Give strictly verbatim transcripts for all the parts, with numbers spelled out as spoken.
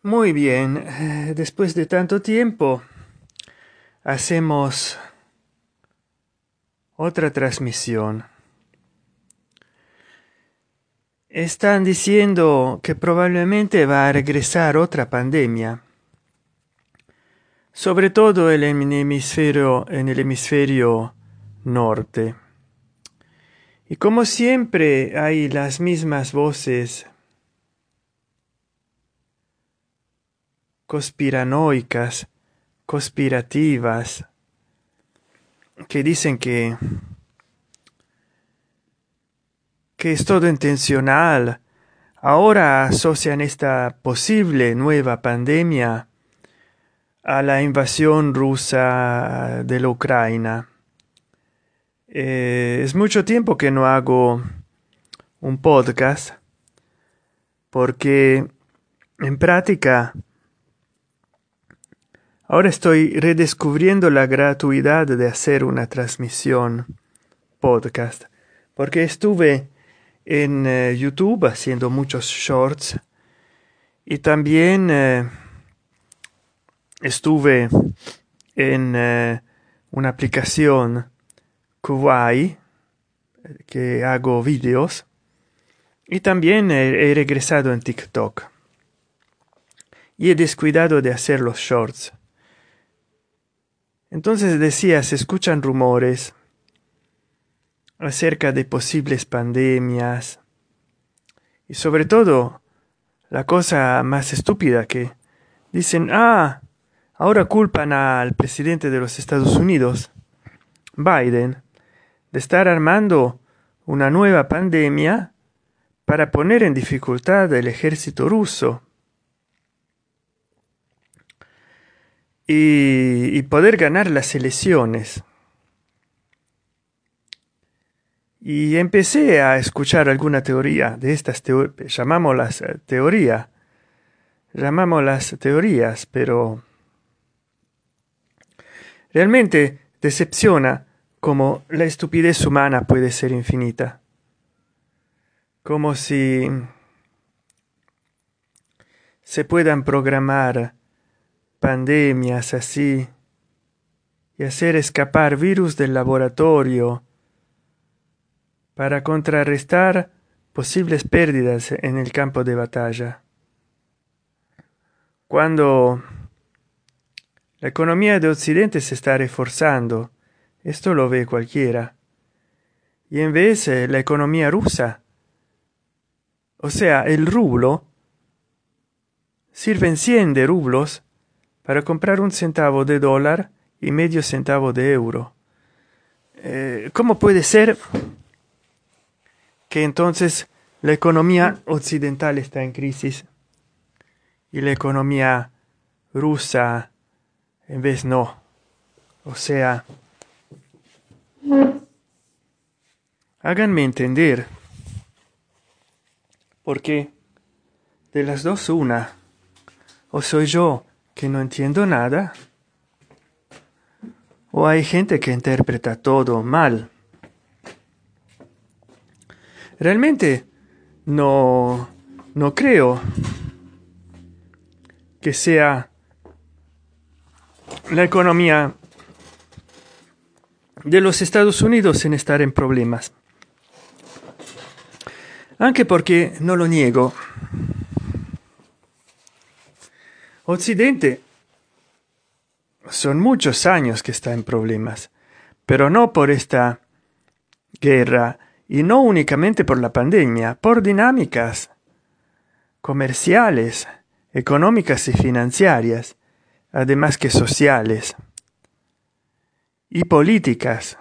Muy bien, eh, después de tanto tiempo, hacemos otra transmisión. Están diciendo que probablemente va a regresar otra pandemia, sobre todo en el hemisferio, en el hemisferio norte. Y como siempre hay las mismas voces conspiranoicas, conspirativas, que dicen que, que es todo intencional. Ahora asocian esta posible nueva pandemia a la invasión rusa de la Ucrania. Eh, es mucho tiempo que no hago un podcast porque en práctica ahora estoy redescubriendo la gratuidad de hacer una transmisión podcast, porque estuve en eh, YouTube haciendo muchos shorts y también eh, estuve en eh, una aplicación Kuwai que hago vídeos y también he, he regresado en TikTok y he descuidado de hacer los shorts. Entonces decía, se escuchan rumores acerca de posibles pandemias y sobre todo la cosa más estúpida que dicen, ah, ahora culpan al presidente de los Estados Unidos, Biden, de estar armando una nueva pandemia para poner en dificultad el ejército ruso y, y poder ganar las elecciones. Y empecé a escuchar alguna teoría de estas teorías, llamámoslas teoría, llamámoslas teorías, pero realmente decepciona cómo la estupidez humana puede ser infinita. Como si se puedan programar pandemias así y hacer escapar virus del laboratorio para contrarrestar posibles pérdidas en el campo de batalla. Cuando la economía de Occidente se está reforzando, esto lo ve cualquiera, y en vez eh, la economía rusa, o sea, el rublo, sirven cien de rublos para comprar un centavo de dólar y medio centavo de euro. Eh, ¿Cómo puede ser que entonces la economía occidental está en crisis y la economía rusa en vez no? O sea, háganme entender, porque de las dos una, o soy yo que no entiendo nada, o hay gente que interpreta todo mal. Realmente no, no creo que sea la economía de los Estados Unidos en estar en problemas. Anche porque, no lo niego, Occidente son muchos años que está en problemas, pero no por esta guerra y no únicamente por la pandemia, por dinámicas comerciales, económicas y financieras, además que sociales y políticas.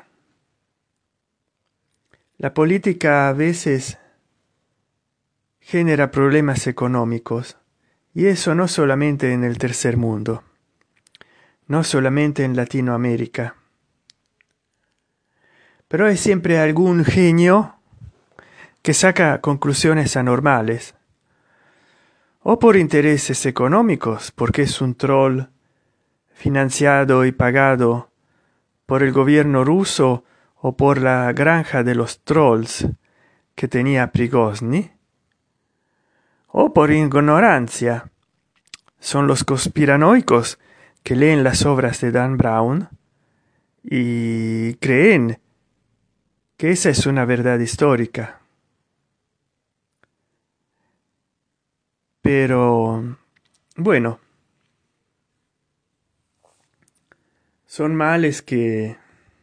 La política a veces genera problemas económicos, y eso no solamente en el tercer mundo, no solamente en Latinoamérica. Pero hay siempre algún genio que saca conclusiones anormales, o por intereses económicos, porque es un troll financiado y pagado por el gobierno ruso o por la granja de los trolls que tenía Prigozhin, o por ignorancia son los conspiranoicos que leen las obras de Dan Brown y creen que esa es una verdad histórica. Pero, bueno, son males que...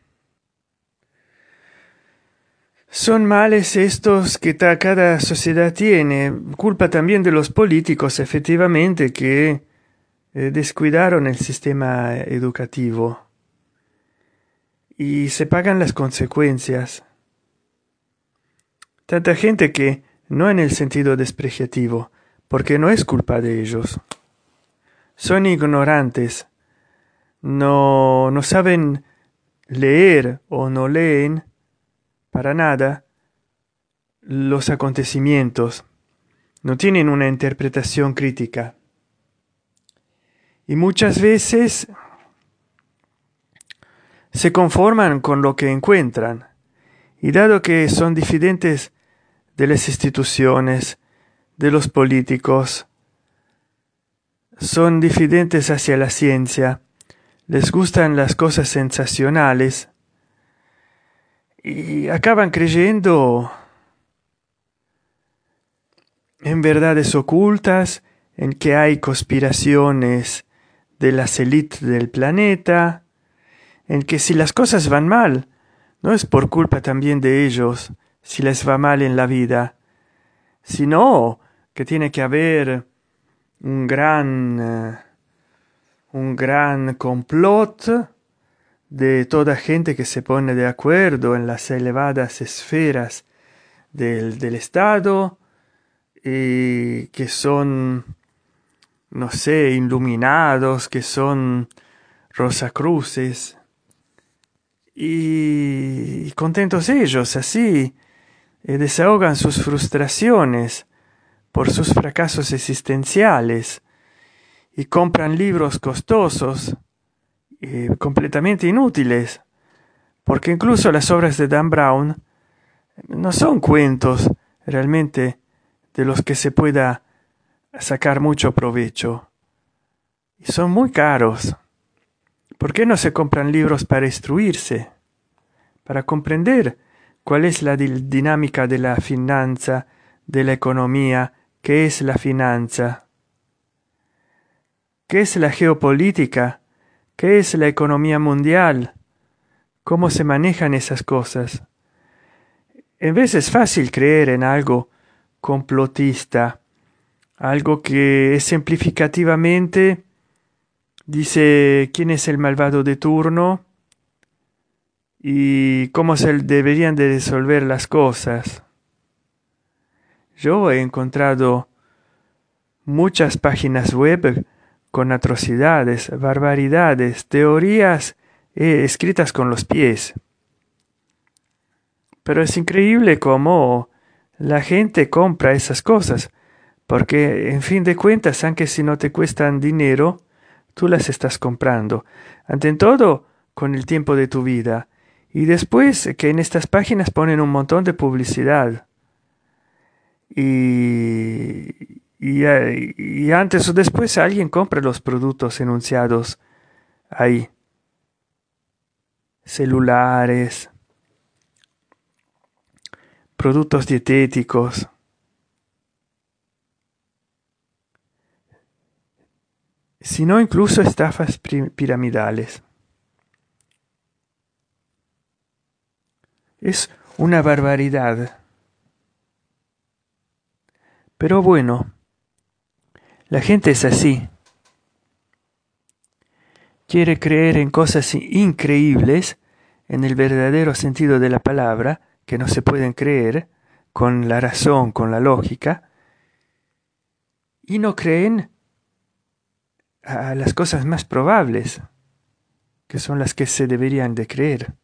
Son males estos que ta- cada sociedad tiene. Culpa también de los políticos, efectivamente, que eh, descuidaron el sistema educativo. Y se pagan las consecuencias. Tanta gente que, no en el sentido despreciativo, porque no es culpa de ellos. Son ignorantes. No, no saben leer o no leen para nada los acontecimientos. No tienen una interpretación crítica. Y muchas veces se conforman con lo que encuentran. Y dado que son diferentes de las instituciones, de los políticos, son diferentes hacia la ciencia, les gustan las cosas sensacionales y acaban creyendo en verdades ocultas, en que hay conspiraciones de las élites del planeta, en que si las cosas van mal, no es por culpa también de ellos, si les va mal en la vida, sino que tiene que haber un gran, eh, un gran complot de toda gente que se pone de acuerdo en las elevadas esferas del, del Estado y que son, no sé, iluminados, que son rosacruces y, y contentos ellos, así eh, desahogan sus frustraciones por sus fracasos existenciales y compran libros costosos eh, completamente inútiles, porque incluso las obras de Dan Brown no son cuentos realmente de los que se pueda sacar mucho provecho. Y son muy caros. ¿Por qué no se compran libros para instruirse? Para comprender cuál es la di- dinámica de la finanza, de la economía, qué es la finanza, qué es la geopolítica, qué es la economía mundial, cómo se manejan esas cosas. En vez es fácil creer en algo complotista, algo que simplificativamente dice quién es el malvado de turno y cómo se deberían de resolver las cosas. Yo he encontrado muchas páginas web con atrocidades, barbaridades, teorías eh, escritas con los pies. Pero es increíble cómo la gente compra esas cosas, porque en fin de cuentas, aunque si no te cuestan dinero, tú las estás comprando. Ante todo, con el tiempo de tu vida. Y después que en estas páginas ponen un montón de publicidad. Y, y, eh, y antes o después alguien compra los productos enunciados ahí. Celulares, productos dietéticos. Sino incluso estafas pi- piramidales. Es una barbaridad. Pero bueno, la gente es así. Quiere creer en cosas increíbles, en el verdadero sentido de la palabra, que no se pueden creer, con la razón, con la lógica, y no creen a las cosas más probables, que son las que se deberían de creer.